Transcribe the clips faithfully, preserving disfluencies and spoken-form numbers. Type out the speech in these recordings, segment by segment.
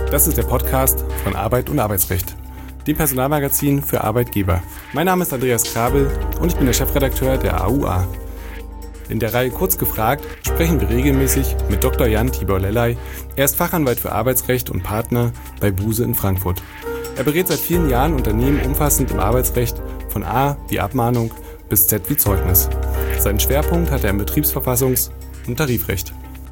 Das ist der Podcast von Arbeit und Arbeitsrecht, dem Personalmagazin für Arbeitgeber. Mein Name ist Andreas Krabel und ich bin der Chefredakteur der A U A. In der Reihe Kurz gefragt sprechen wir regelmäßig mit Doktor Jan Tibor Lellay. Er ist Fachanwalt für Arbeitsrecht und Partner bei Buse in Frankfurt. Er berät seit vielen Jahren Unternehmen umfassend im Arbeitsrecht, von A wie Abmahnung bis Z wie Zeugnis. Seinen Schwerpunkt hat er im Betriebsverfassungs- und Tarifrecht.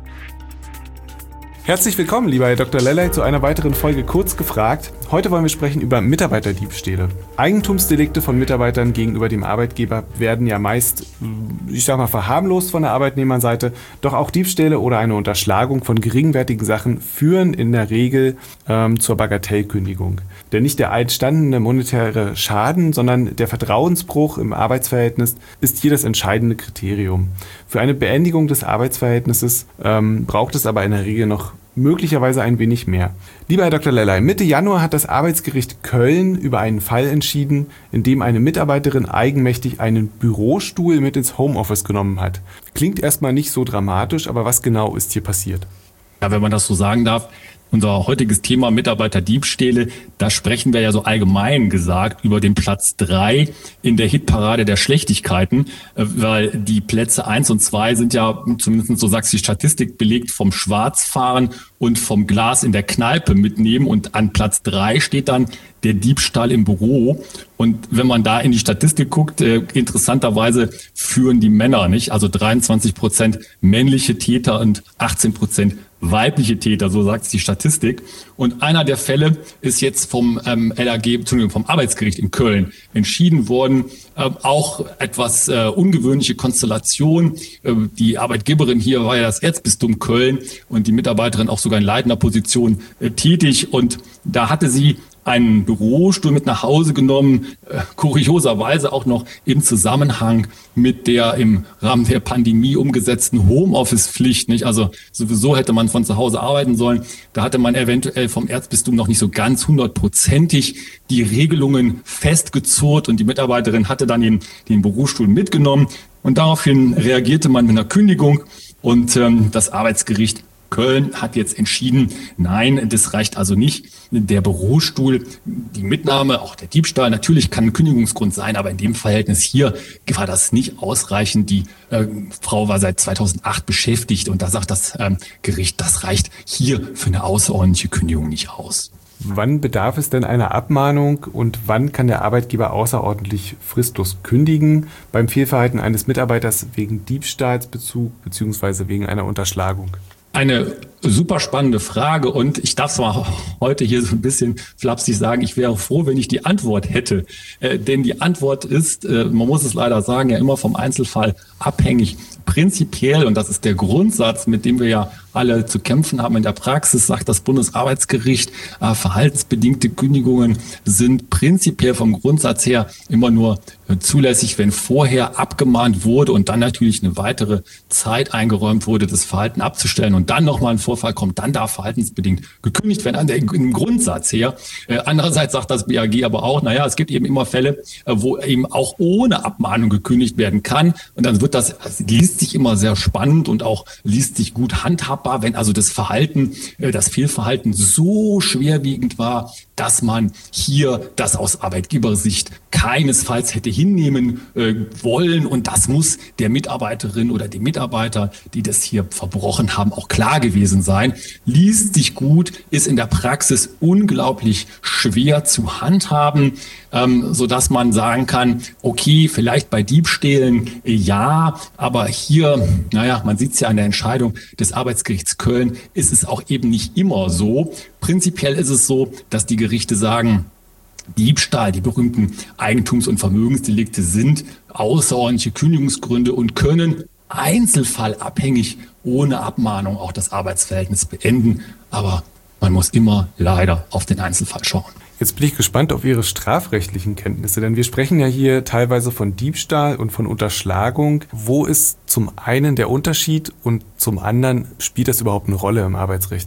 Herzlich willkommen, lieber Herr Doktor Lellay, zu einer weiteren Folge Kurz gefragt. Heute wollen wir sprechen über Mitarbeiterdiebstähle. Eigentumsdelikte von Mitarbeitern gegenüber dem Arbeitgeber werden ja meist, ich sag mal, verharmlost von der Arbeitnehmerseite. Doch auch Diebstähle oder eine Unterschlagung von geringwertigen Sachen führen in der Regel ähm, zur Bagatellkündigung. Denn nicht der entstandene monetäre Schaden, sondern der Vertrauensbruch im Arbeitsverhältnis ist hier das entscheidende Kriterium. Für eine Beendigung des Arbeitsverhältnisses ähm, braucht es aber in der Regel noch möglicherweise ein wenig mehr. Lieber Herr Doktor Lellay, Mitte Januar hat das Arbeitsgericht Köln über einen Fall entschieden, in dem eine Mitarbeiterin eigenmächtig einen Bürostuhl mit ins Homeoffice genommen hat. Klingt erstmal nicht so dramatisch, aber was genau ist hier passiert? Ja, wenn man das so sagen darf, unser heutiges Thema Mitarbeiterdiebstähle, da sprechen wir ja so allgemein gesagt über den Platz drei in der Hitparade der Schlechtigkeiten, weil die Plätze eins und zwei sind ja, zumindest so sagt die Statistik, belegt vom Schwarzfahren und vom Glas in der Kneipe mitnehmen, und an Platz drei steht dann der Diebstahl im Büro. Und wenn man da in die Statistik guckt, äh, interessanterweise führen die Männer, nicht? Also dreiundzwanzig Prozent männliche Täter und achtzehn Prozent weibliche Täter, so sagt es die Statistik. Und einer der Fälle ist jetzt vom ähm, L A G, Entschuldigung, vom Arbeitsgericht in Köln entschieden worden. Äh, auch etwas äh, ungewöhnliche Konstellation. Äh, die Arbeitgeberin hier war ja das Erzbistum Köln und die Mitarbeiterin auch sogar in leitender Position äh, tätig. Und da hatte sie einen Bürostuhl mit nach Hause genommen, äh, kurioserweise auch noch im Zusammenhang mit der im Rahmen der Pandemie umgesetzten Homeoffice-Pflicht, nicht? Also sowieso hätte man von zu Hause arbeiten sollen. Da hatte man eventuell vom Erzbistum noch nicht so ganz hundertprozentig die Regelungen festgezurrt, und die Mitarbeiterin hatte dann den, den Bürostuhl mitgenommen, und daraufhin reagierte man mit einer Kündigung, und ähm, das Arbeitsgericht Köln hat jetzt entschieden, nein, das reicht also nicht. Der Bürostuhl, die Mitnahme, auch der Diebstahl, natürlich kann ein Kündigungsgrund sein, aber in dem Verhältnis hier war das nicht ausreichend. Die äh, Frau war seit zweitausendacht beschäftigt, und da sagt das ähm, Gericht, das reicht hier für eine außerordentliche Kündigung nicht aus. Wann bedarf es denn einer Abmahnung und wann kann der Arbeitgeber außerordentlich fristlos kündigen beim Fehlverhalten eines Mitarbeiters wegen Diebstahlsbezug bzw. wegen einer Unterschlagung? Eine super spannende Frage, und ich darf es mal heute hier so ein bisschen flapsig sagen, ich wäre froh, wenn ich die Antwort hätte. Äh, denn die Antwort ist, äh, man muss es leider sagen, ja immer vom Einzelfall abhängig. Prinzipiell, und das ist der Grundsatz, mit dem wir ja alle zu kämpfen haben in der Praxis, sagt das Bundesarbeitsgericht, äh, verhaltensbedingte Kündigungen sind prinzipiell vom Grundsatz her immer nur äh, zulässig, wenn vorher abgemahnt wurde und dann natürlich eine weitere Zeit eingeräumt wurde, das Verhalten abzustellen, und dann nochmal ein Vorfall kommt, dann darf verhaltensbedingt gekündigt werden, an der, im Grundsatz her. Äh, andererseits sagt das B A G aber auch, naja, es gibt eben immer Fälle, äh, wo eben auch ohne Abmahnung gekündigt werden kann, und dann wird das, das liest sich immer sehr spannend und auch liest sich gut handhabbar, wenn also das Verhalten, das Fehlverhalten so schwerwiegend war, dass man hier das aus Arbeitgebersicht keinesfalls hätte hinnehmen äh, wollen. Und das muss der Mitarbeiterin oder dem Mitarbeiter, die das hier verbrochen haben, auch klar gewesen sein. Liest sich gut, ist in der Praxis unglaublich schwer zu handhaben, ähm, sodass man sagen kann, okay, vielleicht bei Diebstählen äh, ja, aber hier, naja, man sieht es ja an der Entscheidung des Arbeitsgerichts Köln, ist es auch eben nicht immer so. Prinzipiell ist es so, dass die Gerichte sagen, Diebstahl, die berühmten Eigentums- und Vermögensdelikte sind außerordentliche Kündigungsgründe und können einzelfallabhängig ohne Abmahnung auch das Arbeitsverhältnis beenden. Aber man muss immer leider auf den Einzelfall schauen. Jetzt bin ich gespannt auf Ihre strafrechtlichen Kenntnisse, denn wir sprechen ja hier teilweise von Diebstahl und von Unterschlagung. Wo ist zum einen der Unterschied und zum anderen spielt das überhaupt eine Rolle im Arbeitsrecht?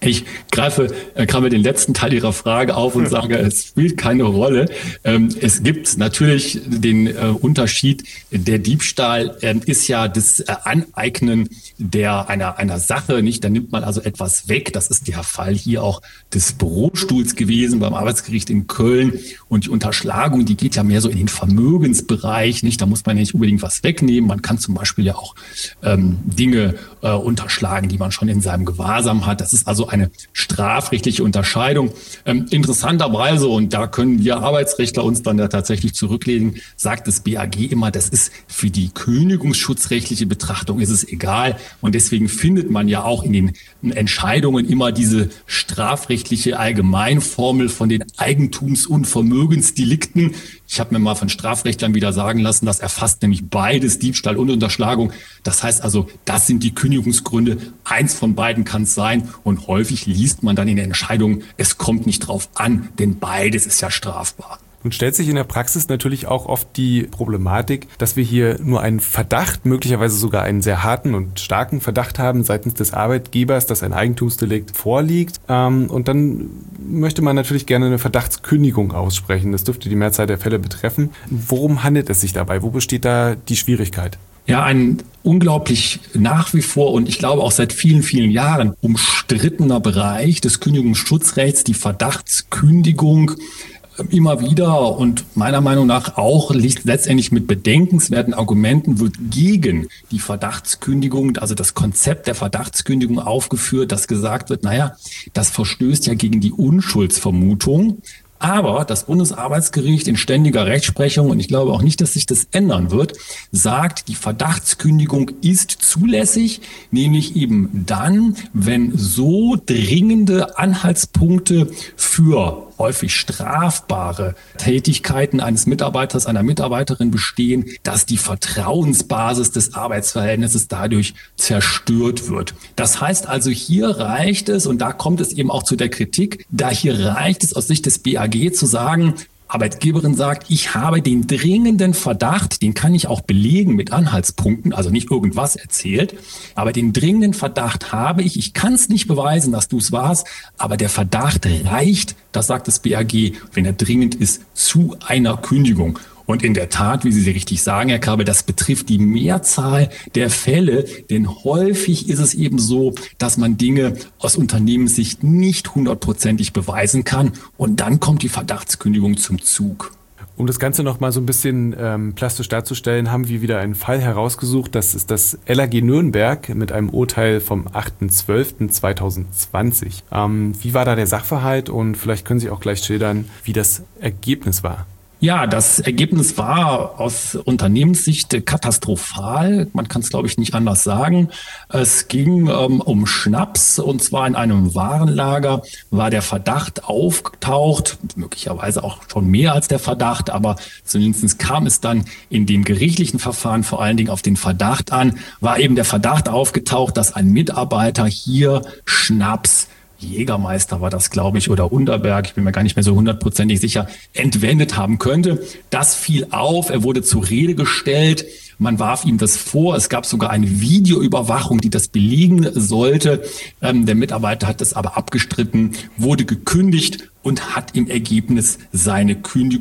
Ich greife äh, gerade den letzten Teil Ihrer Frage auf und sage, es spielt keine Rolle. Ähm, es gibt natürlich den äh, Unterschied. Der Diebstahl äh, ist ja das äh, Aneignen der einer einer Sache, nicht? Da nimmt man also etwas weg. Das ist der Fall hier auch des Bürostuhls gewesen beim Arbeitsgericht in Köln. Und die Unterschlagung, die geht ja mehr so in den Vermögensbereich, nicht? Da muss man ja nicht unbedingt was wegnehmen. Man kann zum Beispiel ja auch ähm, Dinge äh, unterschlagen, die man schon in seinem Gewahrsam hat. Das ist also eine strafrechtliche Unterscheidung. Ähm, interessanterweise, und da können wir Arbeitsrechtler uns dann ja tatsächlich zurücklegen, sagt das B A G immer, das ist für die kündigungsschutzrechtliche Betrachtung ist es egal. Und deswegen findet man ja auch in den Entscheidungen immer diese strafrechtliche Allgemeinformel von den Eigentums- und Vermögensdelikten. Ich habe mir mal von Strafrechtlern wieder sagen lassen, das erfasst nämlich beides, Diebstahl und Unterschlagung. Das heißt also, das sind die Kündigungsgründe. Eins von beiden kann es sein. Und häufig liest man dann in der Entscheidung, es kommt nicht drauf an, denn beides ist ja strafbar. Nun stellt sich in der Praxis natürlich auch oft die Problematik, dass wir hier nur einen Verdacht, möglicherweise sogar einen sehr harten und starken Verdacht haben seitens des Arbeitgebers, dass ein Eigentumsdelikt vorliegt. Und dann möchte man natürlich gerne eine Verdachtskündigung aussprechen. Das dürfte die Mehrzahl der Fälle betreffen. Worum handelt es sich dabei? Wo besteht da die Schwierigkeit? Ja, ein unglaublich nach wie vor und ich glaube auch seit vielen, vielen Jahren umstrittener Bereich des Kündigungsschutzrechts, die Verdachtskündigung. Immer wieder und meiner Meinung nach auch letztendlich mit bedenkenswerten Argumenten wird gegen die Verdachtskündigung, also das Konzept der Verdachtskündigung aufgeführt, dass gesagt wird, naja, das verstößt ja gegen die Unschuldsvermutung. Aber das Bundesarbeitsgericht in ständiger Rechtsprechung, und ich glaube auch nicht, dass sich das ändern wird, sagt, die Verdachtskündigung ist zulässig, nämlich eben dann, wenn so dringende Anhaltspunkte für häufig strafbare Tätigkeiten eines Mitarbeiters, einer Mitarbeiterin bestehen, dass die Vertrauensbasis des Arbeitsverhältnisses dadurch zerstört wird. Das heißt also, hier reicht es, und da kommt es eben auch zu der Kritik, da hier reicht es aus Sicht des B A G zu sagen, Arbeitgeberin sagt, ich habe den dringenden Verdacht, den kann ich auch belegen mit Anhaltspunkten, also nicht irgendwas erzählt, aber den dringenden Verdacht habe ich, ich kann es nicht beweisen, dass du es warst, aber der Verdacht reicht, das sagt das B A G, wenn er dringend ist, zu einer Kündigung. Und in der Tat, wie Sie richtig sagen, Herr Kabel, das betrifft die Mehrzahl der Fälle, denn häufig ist es eben so, dass man Dinge aus Unternehmenssicht nicht hundertprozentig beweisen kann und dann kommt die Verdachtskündigung zum Zug. Um das Ganze noch mal so ein bisschen ähm, plastisch darzustellen, haben wir wieder einen Fall herausgesucht. Das ist das L A G Nürnberg mit einem Urteil vom achter zwölfter zweitausendzwanzig. Ähm, wie war da der Sachverhalt und vielleicht können Sie auch gleich schildern, wie das Ergebnis war? Ja, das Ergebnis war aus Unternehmenssicht katastrophal. Man kann es, glaube ich, nicht anders sagen. Es ging ähm, um Schnaps und zwar in einem Warenlager war der Verdacht aufgetaucht, möglicherweise auch schon mehr als der Verdacht, aber zumindest kam es dann in dem gerichtlichen Verfahren vor allen Dingen auf den Verdacht an, war eben der Verdacht aufgetaucht, dass ein Mitarbeiter hier Schnaps Jägermeister war das, glaube ich, oder Unterberg, ich bin mir gar nicht mehr so hundertprozentig sicher, entwendet haben könnte. Das fiel auf, er wurde zur Rede gestellt, man warf ihm das vor, es gab sogar eine Videoüberwachung, die das belegen sollte. Ähm, der Mitarbeiter hat das aber abgestritten, wurde gekündigt und hat im Ergebnis seine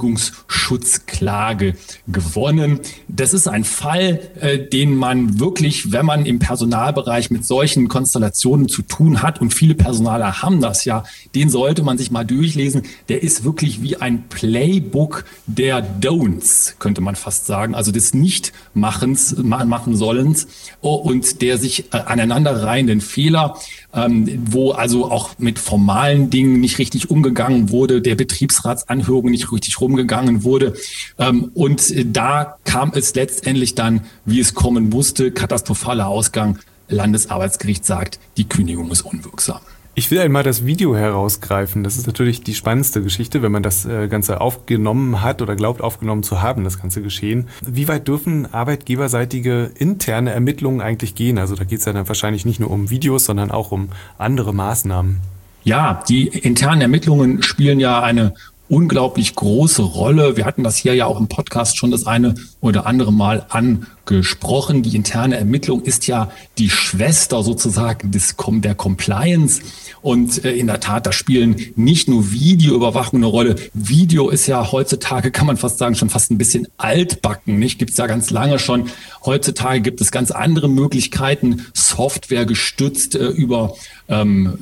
Kündigungsschutzklage gewonnen. Das ist ein Fall, äh, den man wirklich, wenn man im Personalbereich mit solchen Konstellationen zu tun hat, und viele Personaler haben das ja, den sollte man sich mal durchlesen. Der ist wirklich wie ein Playbook der Don'ts, könnte man fast sagen, also des Nichtmachens, machen sollens, und der sich äh, aneinanderreihenden Fehler, ähm, wo also auch mit formalen Dingen nicht richtig umgegangen wurde, der Betriebsratsanhörung nicht richtig rumgegangen wurde. Ähm, und da kam es letztendlich dann, wie es kommen musste, katastrophaler Ausgang. Landesarbeitsgericht sagt, die Kündigung ist unwirksam. Ich will einmal das Video herausgreifen. Das ist natürlich die spannendste Geschichte, wenn man das Ganze aufgenommen hat oder glaubt aufgenommen zu haben, das ganze Geschehen. Wie weit dürfen arbeitgeberseitige interne Ermittlungen eigentlich gehen? Also da geht es ja dann wahrscheinlich nicht nur um Videos, sondern auch um andere Maßnahmen. Ja, die internen Ermittlungen spielen ja eine unglaublich große Rolle. Wir hatten das hier ja auch im Podcast schon das eine oder andere Mal angesprochen. Die interne Ermittlung ist ja die Schwester sozusagen des, der Compliance. Und in der Tat, da spielen nicht nur Videoüberwachung eine Rolle. Video ist ja heutzutage, kann man fast sagen, schon fast ein bisschen altbacken. Nicht? Gibt es ja ganz lange schon. Heutzutage gibt es ganz andere Möglichkeiten, Software gestützt äh, über ähm,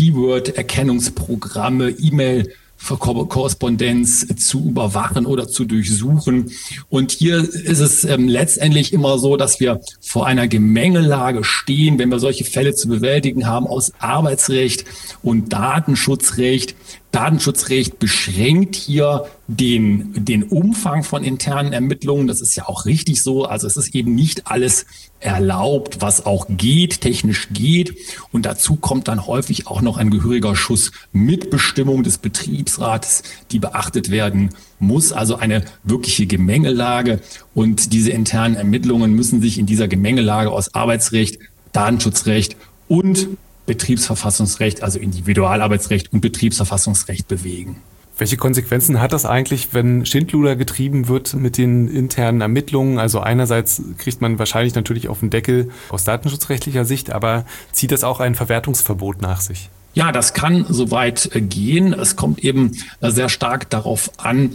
Keyword-Erkennungsprogramme, E-Mail- Korrespondenz zu überwachen oder zu durchsuchen. Und hier ist es ähm, letztendlich immer so, dass wir vor einer Gemengelage stehen, wenn wir solche Fälle zu bewältigen haben aus Arbeitsrecht und Datenschutzrecht. Datenschutzrecht beschränkt hier den, den Umfang von internen Ermittlungen. Das ist ja auch richtig so. Also es ist eben nicht alles erlaubt, was auch geht, technisch geht. Und dazu kommt dann häufig auch noch ein gehöriger Schuss Mitbestimmung des Betriebsrates, die beachtet werden muss. Also eine wirkliche Gemengelage. Und diese internen Ermittlungen müssen sich in dieser Gemengelage aus Arbeitsrecht, Datenschutzrecht und Betriebsverfassungsrecht, also Individualarbeitsrecht und Betriebsverfassungsrecht bewegen. Welche Konsequenzen hat das eigentlich, wenn Schindluder getrieben wird mit den internen Ermittlungen? Also einerseits kriegt man wahrscheinlich natürlich auf den Deckel aus datenschutzrechtlicher Sicht, aber zieht das auch ein Verwertungsverbot nach sich? Ja, das kann soweit gehen. Es kommt eben sehr stark darauf an,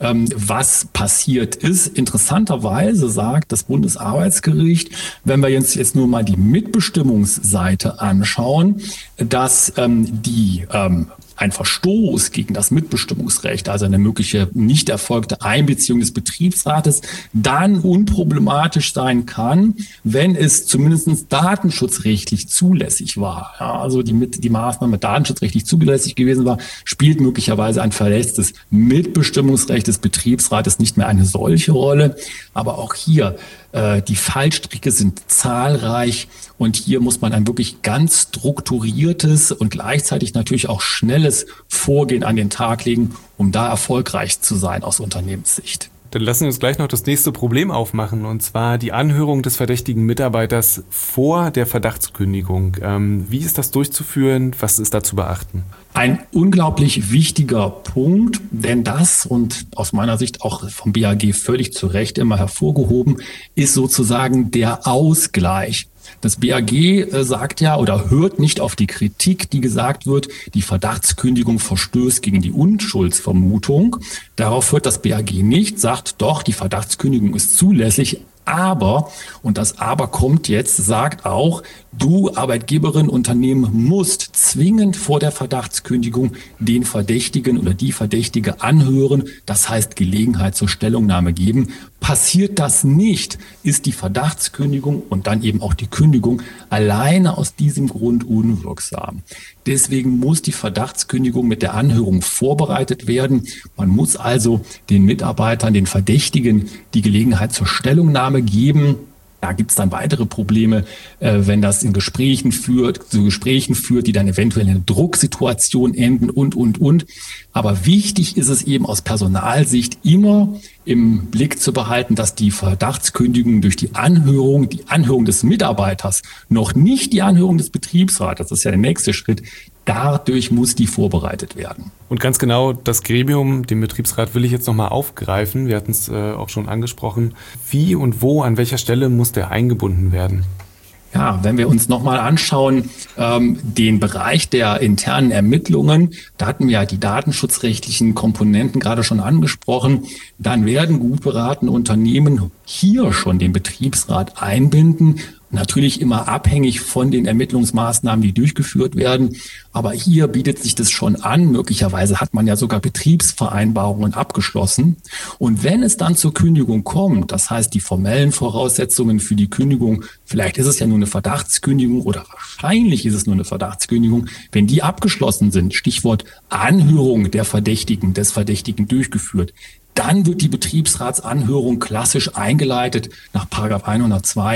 was passiert ist. Interessanterweise sagt das Bundesarbeitsgericht, wenn wir uns jetzt nur mal die Mitbestimmungsseite anschauen, dass die ein Verstoß gegen das Mitbestimmungsrecht, also eine mögliche nicht erfolgte Einbeziehung des Betriebsrates, dann unproblematisch sein kann, wenn es zumindest datenschutzrechtlich zulässig war. Ja, also die, die Maßnahme datenschutzrechtlich zulässig gewesen war, spielt möglicherweise ein Verletz des Mitbestimmungsrechts des Betriebsrates nicht mehr eine solche Rolle. Aber auch hier, äh, die Fallstricke sind zahlreich und hier muss man ein wirklich ganz strukturiertes und gleichzeitig natürlich auch schnelles Vorgehen an den Tag legen, um da erfolgreich zu sein aus Unternehmenssicht. Dann lassen wir uns gleich noch das nächste Problem aufmachen, und zwar die Anhörung des verdächtigen Mitarbeiters vor der Verdachtskündigung. Ähm, wie ist das durchzuführen? Was ist da zu beachten? Ein unglaublich wichtiger Punkt, denn das, und aus meiner Sicht auch vom B A G völlig zu Recht immer hervorgehoben, ist sozusagen der Ausgleich. Das B A G äh, sagt ja oder hört nicht auf die Kritik, die gesagt wird, die Verdachtskündigung verstößt gegen die Unschuldsvermutung. Darauf hört das B A G nicht, sagt doch, die Verdachtskündigung ist zulässig. Aber, und das Aber kommt jetzt, sagt auch, du Arbeitgeberin, Unternehmen musst zwingend vor der Verdachtskündigung den Verdächtigen oder die Verdächtige anhören, das heißt Gelegenheit zur Stellungnahme geben. Passiert das nicht, ist die Verdachtskündigung und dann eben auch die Kündigung alleine aus diesem Grund unwirksam. Deswegen muss die Verdachtskündigung mit der Anhörung vorbereitet werden. Man muss also den Mitarbeitern, den Verdächtigen die Gelegenheit zur Stellungnahme geben. Da gibt es dann weitere Probleme, äh, wenn das in Gesprächen führt, zu Gesprächen führt, die dann eventuell in einer Drucksituation enden und, und, und. Aber wichtig ist es eben aus Personalsicht immer im Blick zu behalten, dass die Verdachtskündigung durch die Anhörung, die Anhörung des Mitarbeiters, noch nicht die Anhörung des Betriebsrates, das ist ja der nächste Schritt, dadurch muss die vorbereitet werden. Und ganz genau das Gremium, den Betriebsrat, will ich jetzt nochmal aufgreifen. Wir hatten es äh, auch schon angesprochen. Wie und wo, an welcher Stelle muss der eingebunden werden? Ja, wenn wir uns nochmal anschauen, ähm, den Bereich der internen Ermittlungen, da hatten wir ja die datenschutzrechtlichen Komponenten gerade schon angesprochen, dann werden gut beratene Unternehmen hier schon den Betriebsrat einbinden. Natürlich immer abhängig von den Ermittlungsmaßnahmen, die durchgeführt werden. Aber hier bietet sich das schon an. Möglicherweise hat man ja sogar Betriebsvereinbarungen abgeschlossen. Und wenn es dann zur Kündigung kommt, das heißt die formellen Voraussetzungen für die Kündigung, vielleicht ist es ja nur eine Verdachtskündigung oder wahrscheinlich ist es nur eine Verdachtskündigung, wenn die abgeschlossen sind, Stichwort Anhörung der Verdächtigen, des Verdächtigen durchgeführt, dann wird die Betriebsratsanhörung klassisch eingeleitet nach Paragraph hundertzwei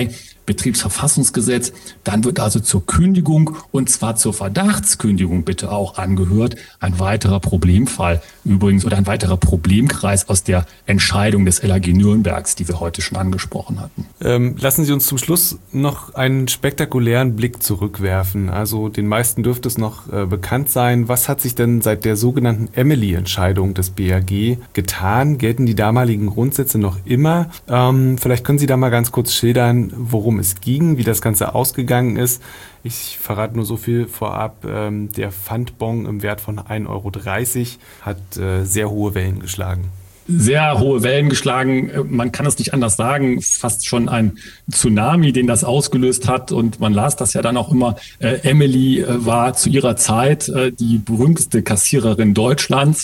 Betriebsverfassungsgesetz. Dann wird also zur Kündigung, und zwar zur Verdachtskündigung bitte auch angehört, ein weiterer Problemfall übrigens oder ein weiterer Problemkreis aus der Entscheidung des L A G Nürnbergs, die wir heute schon angesprochen hatten. Ähm, lassen Sie uns zum Schluss noch einen spektakulären Blick zurückwerfen. Also den meisten dürfte es noch äh, bekannt sein. Was hat sich denn seit der sogenannten Emily-Entscheidung des B A G getan? Gelten die damaligen Grundsätze noch immer? Ähm, vielleicht können Sie da mal ganz kurz schildern, worum es ging, wie das Ganze ausgegangen ist. Ich verrate nur so viel vorab. Ähm, der Pfandbon im Wert von ein Euro dreißig hat äh, sehr hohe Wellen geschlagen. Sehr hohe Wellen geschlagen. Man kann es nicht anders sagen. Fast schon ein Tsunami, den das ausgelöst hat. Und man las das ja dann auch immer. Äh, Emily äh, war zu ihrer Zeit äh, die berühmteste Kassiererin Deutschlands.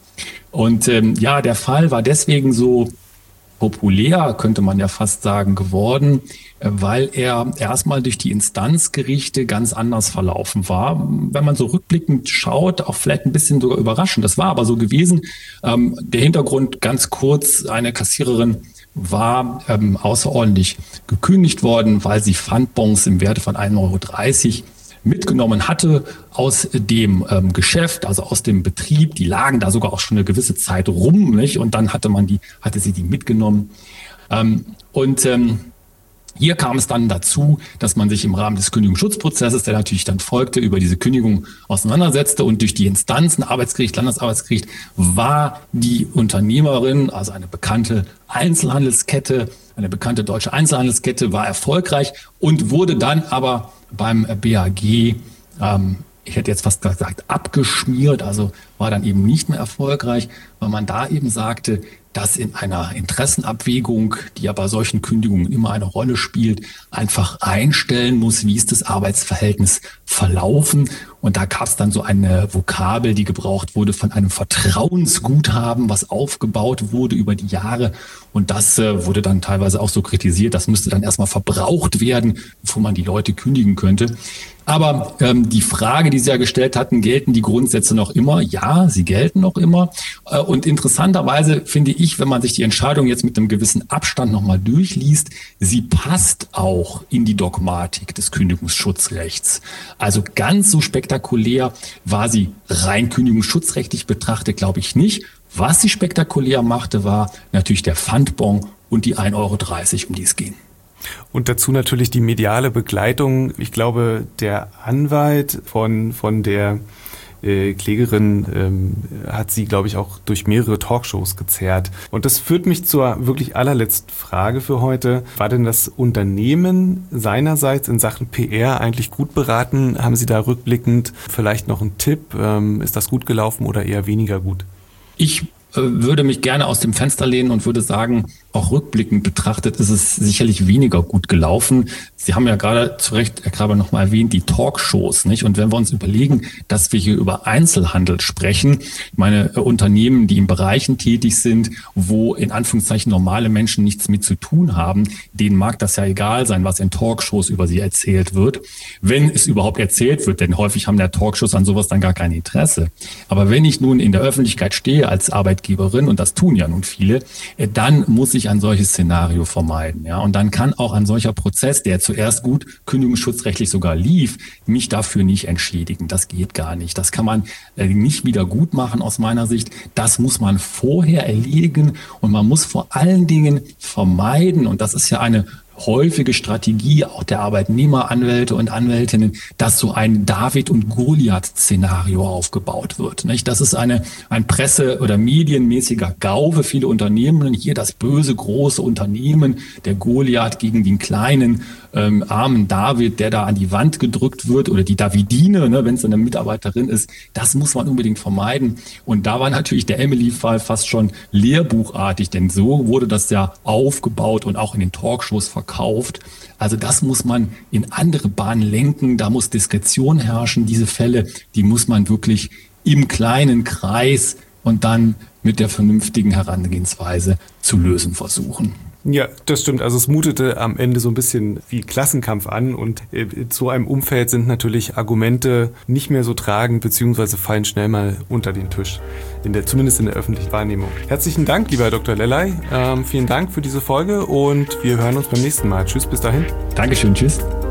Und ähm, ja, der Fall war deswegen so populär, könnte man ja fast sagen, geworden, weil er erstmal durch die Instanzgerichte ganz anders verlaufen war. Wenn man so rückblickend schaut, auch vielleicht ein bisschen sogar überraschend. Das war aber so gewesen. Ähm, der Hintergrund ganz kurz, eine Kassiererin war ähm, außerordentlich gekündigt worden, weil sie Pfandbons im Werte von ein Euro dreißig mitgenommen hatte aus dem ähm, Geschäft, also aus dem Betrieb. Die lagen da sogar auch schon eine gewisse Zeit rum, nicht? Und dann hatte man die, hatte sie die mitgenommen. Ähm, und ähm, hier kam es dann dazu, dass man sich im Rahmen des Kündigungsschutzprozesses, der natürlich dann folgte, über diese Kündigung auseinandersetzte, und durch die Instanzen, Arbeitsgericht, Landesarbeitsgericht, war die Unternehmerin, also eine bekannte Einzelhandelskette, eine bekannte deutsche Einzelhandelskette, war erfolgreich und wurde dann aber beim B A G, ähm, ich hätte jetzt fast gesagt, abgeschmiert, also war dann eben nicht mehr erfolgreich, weil man da eben sagte, dass in einer Interessenabwägung, die ja bei solchen Kündigungen immer eine Rolle spielt, einfach einstellen muss, wie ist das Arbeitsverhältnis verlaufen. Und da gab es dann so eine Vokabel, die gebraucht wurde von einem Vertrauensguthaben, was aufgebaut wurde über die Jahre. Und das äh, wurde dann teilweise auch so kritisiert, das müsste dann erstmal verbraucht werden, bevor man die Leute kündigen könnte. Aber ähm, die Frage, die Sie ja gestellt hatten, gelten die Grundsätze noch immer? Ja, sie gelten noch immer. Äh, und interessanterweise finde ich, wenn man sich die Entscheidung jetzt mit einem gewissen Abstand nochmal durchliest, sie passt auch in die Dogmatik des Kündigungsschutzrechts. Also ganz so spektakulär war sie rein kündigungsschutzrechtlich betrachtet, glaube ich nicht. Was sie spektakulär machte, war natürlich der Pfandbon und die ein Euro dreißig, um die es ging. Und dazu natürlich die mediale Begleitung. Ich glaube, der Anwalt von, von der äh, Klägerin ähm, hat sie, glaube ich, auch durch mehrere Talkshows gezerrt. Und das führt mich zur wirklich allerletzten Frage für heute. War denn das Unternehmen seinerseits in Sachen P R eigentlich gut beraten? Haben Sie da rückblickend vielleicht noch einen Tipp? Ähm, ist das gut gelaufen oder eher weniger gut? Ich äh, würde mich gerne aus dem Fenster lehnen und würde sagen, auch rückblickend betrachtet ist es sicherlich weniger gut gelaufen. Sie haben ja gerade zu Recht, Herr Graber, noch mal erwähnt, die Talkshows, nicht? Und wenn wir uns überlegen, dass wir hier über Einzelhandel sprechen, meine äh, Unternehmen, die in Bereichen tätig sind, wo in Anführungszeichen normale Menschen nichts mit zu tun haben, denen mag das ja egal sein, was in Talkshows über sie erzählt wird, wenn es überhaupt erzählt wird, denn häufig haben der Talkshows an sowas dann gar kein Interesse. Aber wenn ich nun in der Öffentlichkeit stehe als Arbeitgeberin, und das tun ja nun viele, äh, dann muss ich ein solches Szenario vermeiden. Ja, und dann kann auch ein solcher Prozess, der zuerst gut kündigungsschutzrechtlich sogar lief, mich dafür nicht entschädigen. Das geht gar nicht. Das kann man äh, nicht wieder gut machen aus meiner Sicht. Das muss man vorher erledigen und man muss vor allen Dingen vermeiden, und das ist ja eine häufige Strategie auch der Arbeitnehmeranwälte und Anwältinnen, dass so ein David- und Goliath-Szenario aufgebaut wird. Nicht? Das ist eine, ein Presse- oder medienmäßiger Gauwe. Viele Unternehmen, hier das böse, große Unternehmen, der Goliath gegen den kleinen, ähm, armen David, der da an die Wand gedrückt wird, oder die Davidine, ne, wenn es eine Mitarbeiterin ist. Das muss man unbedingt vermeiden. Und da war natürlich der Emily-Fall fast schon lehrbuchartig, denn so wurde das ja aufgebaut und auch in den Talkshows verkauft. Kauft. Also das muss man in andere Bahnen lenken, da muss Diskretion herrschen. Diese Fälle, die muss man wirklich im kleinen Kreis und dann mit der vernünftigen Herangehensweise zu lösen versuchen. Ja, das stimmt. Also es mutete am Ende so ein bisschen wie Klassenkampf an und in so einem Umfeld sind natürlich Argumente nicht mehr so tragend beziehungsweise fallen schnell mal unter den Tisch, in der, zumindest in der öffentlichen Wahrnehmung. Herzlichen Dank, lieber Herr Doktor Lellay. Ähm, vielen Dank für diese Folge und wir hören uns beim nächsten Mal. Tschüss, bis dahin. Dankeschön, tschüss.